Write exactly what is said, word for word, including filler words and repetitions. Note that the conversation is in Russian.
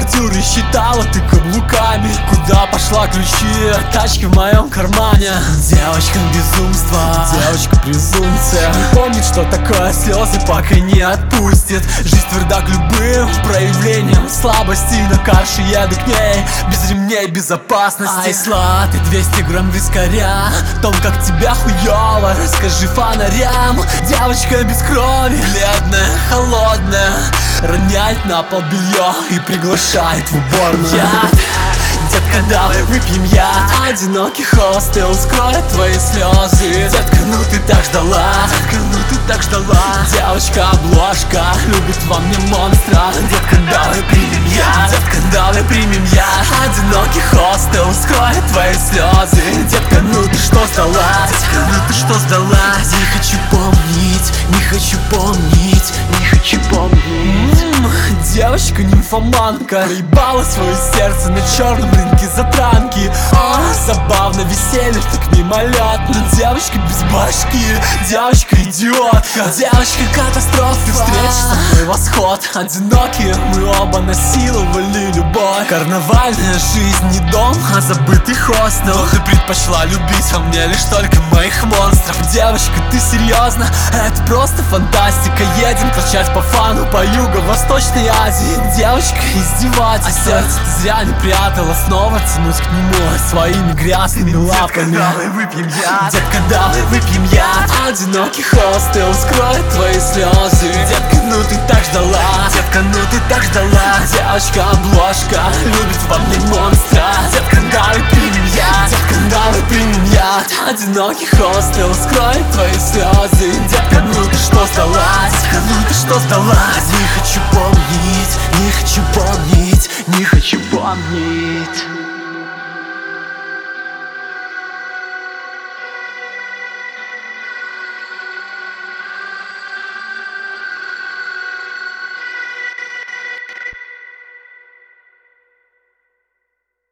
бордюры, считала ты каблуками. Куда пошла ключи от тачки в моем кармане? Девочка безумства, девочка презумпция, не помнит, что такое слезы, пока не отпустит. Жизнь тверда к любым проявлениям слабости. На карше еду к ней без ремней безопасности. Ай, сладкий двести грамм вискаря, том, как тебя хуёво, расскажи фонарям. Девочка без крови, бледная, холодная, роняет на пол белье и приглашает в уборную. Яд, детка, давай выпьем яд. Одинокий хостел скроет твои слезы. Детка, ну ты так ждала, детка, ну ты так ждала. Девочка обложка любит во мне монстра. Детка, давай примем яд, детка, давай примем яд. Одинокий хостел скроет твои слезы. Детка, ну ты что сдала, детка, ну ты что сдала? Не хочу помнить, не хочу помнить, не хочу помнить. Девочка нимфоманка проебала свое сердце на черном рынке затранки. О, забавно, веселье так мимолетно. Девочка без башки, девочка идиотка, девочка катастрофа. Ты встретишь со мной восход. Одинокие мы оба насиловали любовь. Карнавальная жизнь не дом, а забытый хостел. Но ты предпочла любить во мне лишь только моих монстров. Девочка, ты серьезно? Это просто фантастика. Едем торчать по фану по юго-восточной Азии. Девочка издевается, а сердце ты зря не прятала. Снова тянусь к нему своими грязными лапами. Детка, давай выпьем яд, детка, давай выпьем яд. Одинокий хостел скроет твои слезы. Детка, ну ты так ждала, детка, ну ты так ждала. Девочка обложка любит во мне монстра. Детка, давай примем яд, детка, давай примем яд. Одинокий хостел скроет твои слезы. Детка, ну ты что сдала, детка, ну ты что сдала? Не хочу помнить, не хочу помнить, не хочу помнить.